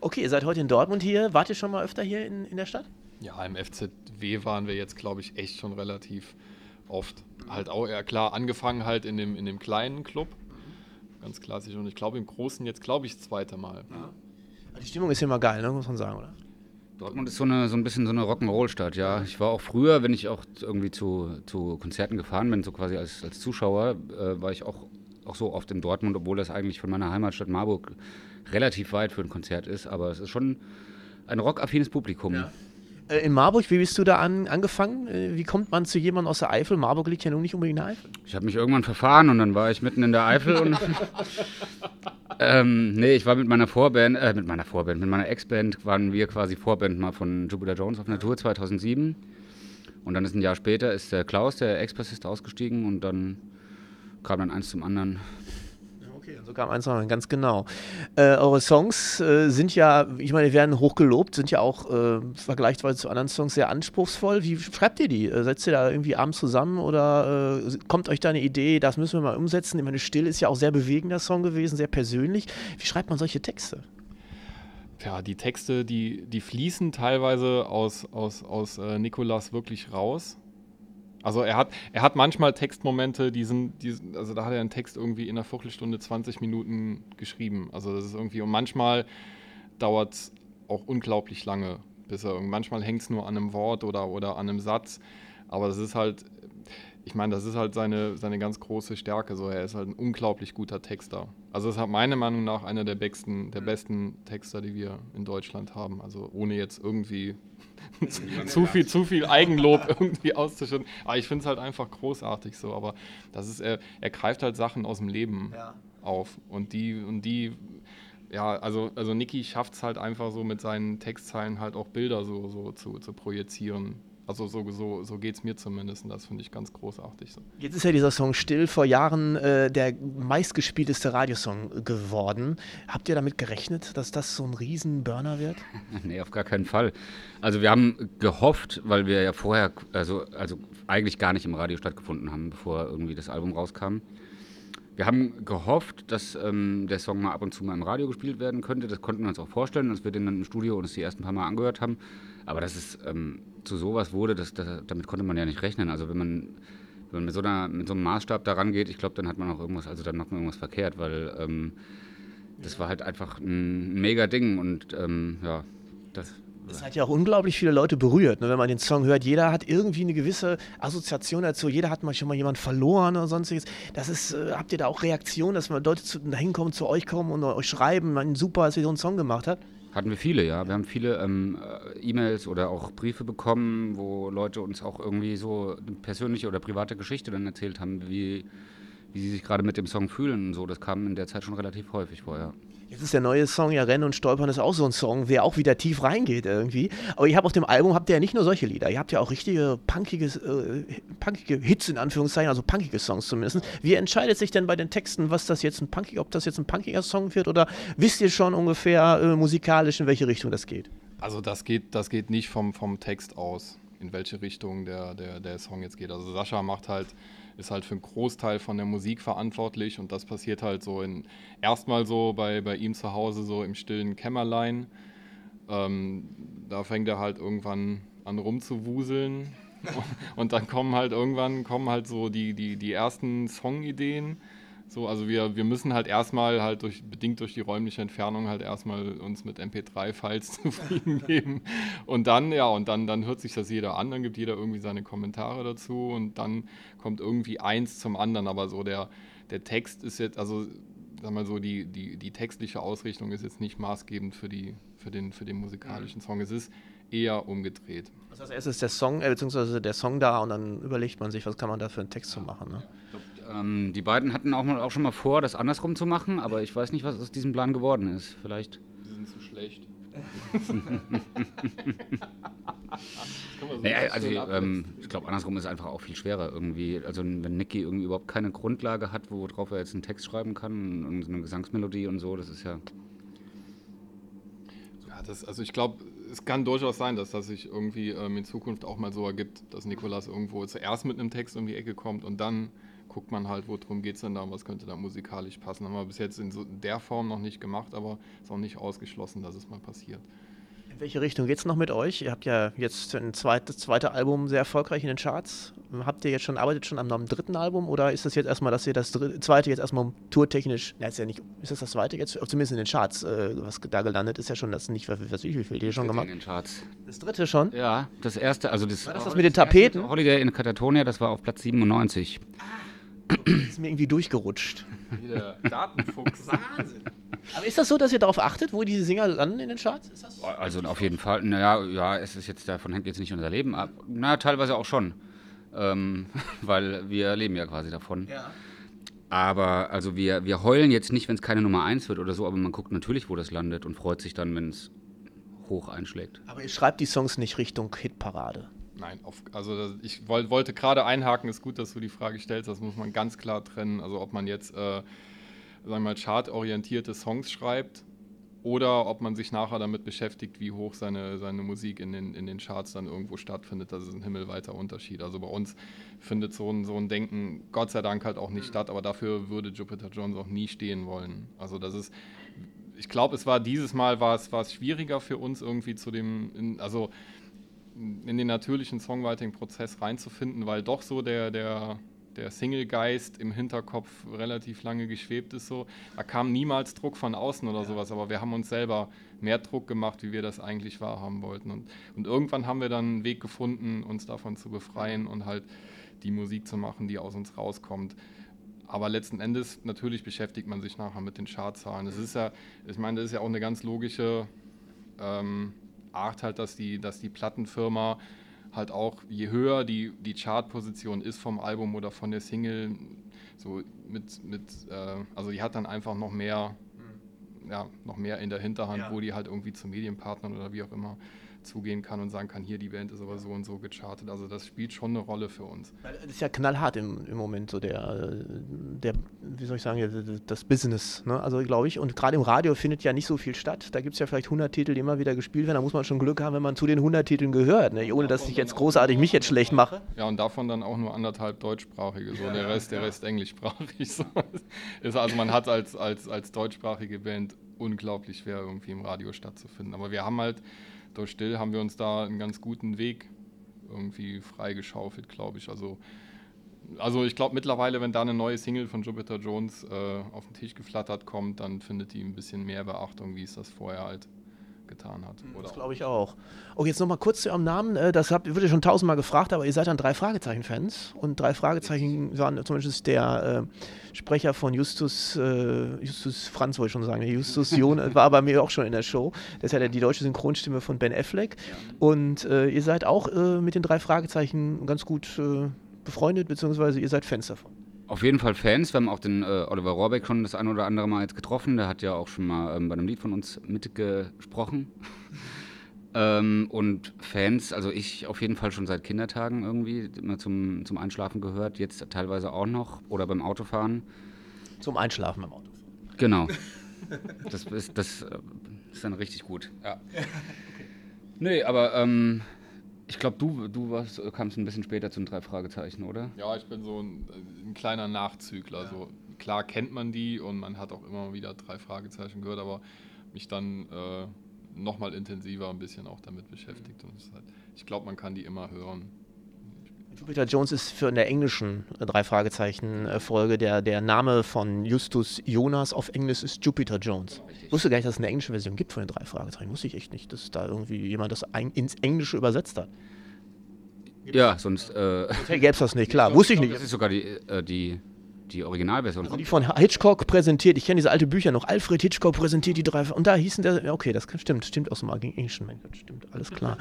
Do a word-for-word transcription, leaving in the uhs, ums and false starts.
Okay, ihr seid heute in Dortmund hier. Wart ihr schon mal öfter hier in, in der Stadt? Ja, im F Z W waren wir jetzt, glaube ich, echt schon relativ oft. Halt auch, ja klar, angefangen halt in dem, in dem kleinen Club. Ganz klassisch. Und ich glaube im Großen jetzt, glaube ich, das zweite Mal. Ja. Die Stimmung ist hier mal geil, ne? Muss man sagen, oder? Dortmund ist so, eine, so ein bisschen so eine Rock'n'Roll-Stadt, ja. Ich war auch früher, wenn ich auch irgendwie zu, zu Konzerten gefahren bin, so quasi als, als Zuschauer, äh, war ich auch, auch so oft in Dortmund, obwohl das eigentlich von meiner Heimatstadt Marburg relativ weit für ein Konzert ist. Aber es ist schon ein rockaffines Publikum. Ja. In Marburg, wie bist du da an, angefangen? Wie kommt man zu jemandem aus der Eifel? Marburg liegt ja nun nicht unbedingt in der Eifel. Ich habe mich irgendwann verfahren und dann war ich mitten in der Eifel und ähm, nee, ich war mit meiner Vorband, äh, mit meiner Vorband, mit meiner Ex-Band waren wir quasi Vorband mal von Jupiter Jones auf einer Tour zweitausendsieben und dann ist ein Jahr später ist der Klaus, der Ex-Bassist, ausgestiegen und dann kam dann eins zum anderen. Okay, so kam eins noch ganz genau. Äh, eure Songs äh, sind ja, ich meine, die werden hochgelobt, sind ja auch äh, vergleichsweise zu anderen Songs sehr anspruchsvoll. Wie schreibt ihr die? Äh, setzt ihr da irgendwie abends zusammen oder äh, kommt euch da eine Idee, das müssen wir mal umsetzen? Ich meine, Still ist ja auch sehr bewegender Song gewesen, sehr persönlich. Wie schreibt man solche Texte? Ja, die Texte, die, die fließen teilweise aus, aus, aus äh, Nicolas wirklich raus. Also er hat, er hat manchmal Textmomente, die sind, die, also da hat er einen Text irgendwie in einer Viertelstunde, zwanzig Minuten geschrieben. Also das ist irgendwie, und manchmal dauert es auch unglaublich lange, bis er, manchmal hängt es nur an einem Wort oder, oder an einem Satz. Aber das ist halt, ich meine, das ist halt seine, seine ganz große Stärke. So, er ist halt ein unglaublich guter Texter. Also das ist meiner Meinung nach einer der besten, der besten Texter, die wir in Deutschland haben. Also ohne jetzt irgendwie zu viel, zu viel Eigenlob irgendwie auszuschütten. Aber ich finde es halt einfach großartig so. Aber das ist, er, er greift halt Sachen aus dem Leben ja. auf. Und die, und die, ja, also, also Niki schafft es halt einfach so mit seinen Textzeilen halt auch Bilder so, so zu, zu projizieren. Also so, so, so geht es mir zumindest und das finde ich ganz großartig. So. Jetzt ist ja dieser Song Still vor Jahren äh, der meistgespielteste Radiosong geworden. Habt ihr damit gerechnet, dass das so ein Riesen-Burner wird? Nee, auf gar keinen Fall. Also wir haben gehofft, weil wir ja vorher, also, also eigentlich gar nicht im Radio stattgefunden haben, bevor irgendwie das Album rauskam. Wir haben gehofft, dass ähm, der Song mal ab und zu mal im Radio gespielt werden könnte. Das konnten wir uns auch vorstellen, als wir den dann im Studio uns die ersten paar Mal angehört haben. Aber dass es ähm, zu sowas wurde, das, das, damit konnte man ja nicht rechnen. Also wenn man, wenn man mit, so einer, mit so einem Maßstab da rangeht, ich glaube, dann hat man auch irgendwas, also dann macht man irgendwas verkehrt, weil ähm, das war halt einfach ein mega Ding und ähm, ja, das... Es hat ja auch unglaublich viele Leute berührt, ne? Wenn man den Song hört. Jeder hat irgendwie eine gewisse Assoziation dazu. Jeder hat mal schon mal jemanden verloren oder sonstiges. Das ist, äh, habt ihr da auch Reaktionen, dass mal Leute zu, dahin kommen, zu euch kommen und euch schreiben, man, super, dass ihr so einen Song gemacht habt? Hatten wir viele, ja. Wir haben viele ähm, E-Mails oder auch Briefe bekommen, wo Leute uns auch irgendwie so eine persönliche oder private Geschichte dann erzählt haben, wie, wie sie sich gerade mit dem Song fühlen und so. Das kam in der Zeit schon relativ häufig vor, ja. Jetzt ist der neue Song, ja, Rennen und Stolpern ist auch so ein Song, der auch wieder tief reingeht irgendwie. Aber ihr habt auf dem Album, habt ihr ja nicht nur solche Lieder, ihr habt ja auch richtige punkige, äh, punkige Hits in Anführungszeichen, also punkige Songs zumindest. Wie entscheidet sich denn bei den Texten, was das jetzt ein punkiger, ob das jetzt ein punkiger Song wird oder wisst ihr schon ungefähr äh, musikalisch, in welche Richtung das geht? Also das geht, das geht nicht vom, vom Text aus, in welche Richtung der, der, der Song jetzt geht. Also Sascha macht halt ist halt für einen Großteil von der Musik verantwortlich und das passiert halt so in erstmal so bei, bei ihm zu Hause so im stillen Kämmerlein. Ähm, da fängt er halt irgendwann an rumzuwuseln und dann kommen halt irgendwann kommen halt so die, die, die ersten Songideen. So, also wir, wir müssen halt erstmal halt durch, bedingt durch die räumliche Entfernung halt erstmal uns mit M P drei Files zufrieden geben. Und dann, ja, und dann, dann hört sich das jeder an, dann gibt jeder irgendwie seine Kommentare dazu und dann kommt irgendwie eins zum anderen. Aber so der, der Text ist jetzt, also sag mal so, die, die, die textliche Ausrichtung ist jetzt nicht maßgebend für, die, für, den, für den musikalischen Song. Es ist eher umgedreht. Das heißt, erst ist der Song, äh, beziehungsweise der Song da und dann überlegt man sich, was kann man da für einen Text zu machen, ne? Ähm, die beiden hatten auch, mal, auch schon mal vor, das andersrum zu machen, aber ich weiß nicht, was aus diesem Plan geworden ist. Vielleicht. Die sind zu schlecht. naja, also ähm, ich glaube, andersrum ist einfach auch viel schwerer irgendwie. Also wenn Niki irgendwie überhaupt keine Grundlage hat, worauf er jetzt einen Text schreiben kann und eine Gesangsmelodie und so, das ist ja... Ja, das, also ich glaube, es kann durchaus sein, dass das sich irgendwie ähm, in Zukunft auch mal so ergibt, dass Nicolas irgendwo zuerst mit einem Text um die Ecke kommt und dann guckt man halt, worum geht es denn da und was könnte da musikalisch passen. Haben wir bis jetzt in so der Form noch nicht gemacht, aber ist auch nicht ausgeschlossen, dass es mal passiert. In welche Richtung geht es noch mit euch? Ihr habt ja jetzt ein zweites, zweite Album sehr erfolgreich in den Charts. Habt ihr jetzt schon, arbeitet schon am, am dritten Album oder ist das jetzt erstmal, dass ihr das dritte, zweite jetzt erstmal tourtechnisch, na, ist ja nicht, ist das das zweite jetzt, zumindest in den Charts, äh, was da gelandet ist, ja schon das nicht, was, was wie viel ihr schon gemacht? In den Charts. Das dritte schon? Ja, das erste, also das. War das das mit den Tapeten? Holiday in Katatonia, das war auf Platz siebenundneunzig. Das ist mir irgendwie durchgerutscht. Wieder Datenfuchs. Wahnsinn. Aber ist das so, dass ihr darauf achtet, wo diese Singer landen in den Charts? Ist das so? Also auf jeden Fall. Naja, ja, es ist jetzt, davon hängt jetzt nicht unser Leben ab. Na, teilweise auch schon. Ähm, weil wir leben ja quasi davon. Ja. Aber also wir, wir heulen jetzt nicht, wenn es keine Nummer eins wird oder so, aber man guckt natürlich, wo das landet und freut sich dann, wenn es hoch einschlägt. Aber ihr schreibt die Songs nicht Richtung Hitparade. Nein, auf, also das, ich wollt, wollte gerade einhaken, ist gut, dass du die Frage stellst, das muss man ganz klar trennen. Also ob man jetzt, äh, sagen wir mal, chartorientierte Songs schreibt oder ob man sich nachher damit beschäftigt, wie hoch seine, seine Musik in den, in den Charts dann irgendwo stattfindet. Das ist ein himmelweiter Unterschied. Also bei uns findet so ein, so ein Denken Gott sei Dank halt auch nicht statt, aber dafür würde Jupiter Jones auch nie stehen wollen. Also das ist, ich glaube, es war dieses Mal war es, war es schwieriger für uns irgendwie zu dem, in, also in den natürlichen Songwriting-Prozess reinzufinden, weil doch so der, der, der Single-Geist im Hinterkopf relativ lange geschwebt ist. So. Da kam niemals Druck von außen oder ja. sowas, aber wir haben uns selber mehr Druck gemacht, wie wir das eigentlich wahrhaben wollten. Und, und irgendwann haben wir dann einen Weg gefunden, uns davon zu befreien und halt die Musik zu machen, die aus uns rauskommt. Aber letzten Endes, natürlich beschäftigt man sich nachher mit den Chartzahlen. Das ist ja, ich meine, das ist ja auch eine ganz logische ähm, Art halt, dass die, dass die Plattenfirma halt auch, je höher die, die Chartposition ist vom Album oder von der Single, so mit, mit äh, also die hat dann einfach noch mehr, mhm. ja, noch mehr in der Hinterhand, ja. wo die halt irgendwie zu Medienpartnern oder wie auch immer zugehen kann und sagen kann, hier, die Band ist aber so und so gechartet. Also das spielt schon eine Rolle für uns. Das ist ja knallhart im, im Moment so der, der, wie soll ich sagen, das Business, ne? Also glaube ich, und gerade im Radio findet ja nicht so viel statt. Da gibt es ja vielleicht hundert Titel, die immer wieder gespielt werden. Da muss man schon Glück haben, wenn man zu den hundert Titeln gehört, ne? Ohne dass ich jetzt großartig mich jetzt schlecht mache. Ja, und davon dann auch nur anderthalb deutschsprachige, so ja, der Rest, ja. der Rest englischsprachig. So. Ist, also man hat als, als, als deutschsprachige Band unglaublich schwer irgendwie im Radio stattzufinden. Aber wir haben halt durch Still haben wir uns da einen ganz guten Weg irgendwie freigeschaufelt, glaube ich. Also, also ich glaube mittlerweile, wenn da eine neue Single von Jupiter Jones äh, auf den Tisch geflattert kommt, dann findet die ein bisschen mehr Beachtung, wie es das vorher halt getan hat. Oder das glaube ich auch. Okay, jetzt nochmal kurz zu eurem Namen. Das habt, wurde schon tausendmal gefragt, aber ihr seid dann drei Fragezeichen-Fans. Und drei Fragezeichen waren zum Beispiel der äh, Sprecher von Justus, äh, Justus Franz, wollte ich schon sagen, Justus Jonas, war bei mir auch schon in der Show. Das ist ja die deutsche Synchronstimme von Ben Affleck. Und äh, ihr seid auch äh, mit den drei Fragezeichen ganz gut äh, befreundet, beziehungsweise ihr seid Fans davon. Auf jeden Fall Fans. Wir haben auch den äh, Oliver Rohrbeck schon das ein oder andere Mal jetzt getroffen. Der hat ja auch schon mal ähm, bei einem Lied von uns mitgesprochen. ähm, und Fans, also ich auf jeden Fall schon seit Kindertagen irgendwie immer zum, zum Einschlafen gehört. Jetzt teilweise auch noch oder beim Autofahren. Zum Einschlafen beim Autofahren. Genau. Das ist, das ist dann richtig gut. Ja. Okay. Nee, aber ähm, ich glaube, du, du warst, kamst ein bisschen später zu den drei Fragezeichen, oder? Ja, ich bin so ein, ein kleiner Nachzügler. Ja. So, klar kennt man die und man hat auch immer wieder drei Fragezeichen gehört, aber mich dann äh, nochmal intensiver ein bisschen auch damit beschäftigt. Und halt, ich glaube, man kann die immer hören. Jupiter Jones ist für in der englischen drei Fragezeichen-Folge der, der Name von Justus Jonas auf Englisch ist Jupiter Jones. Ich wusste gar nicht, dass es eine englische Version gibt von den drei Fragezeichen. Wusste ich echt nicht, dass da irgendwie jemand das ein, ins Englische übersetzt hat. Gibt's ja, sonst äh, gäbe es das nicht, klar. Wusste ich nicht. Das ist sogar die, äh, die, die Originalversion. Also die von Hitchcock präsentiert. Ich kenne diese alte Bücher noch. Alfred Hitchcock präsentiert die drei. Und da hießen der. Okay, das stimmt. Stimmt aus dem Englischen. Stimmt, alles klar.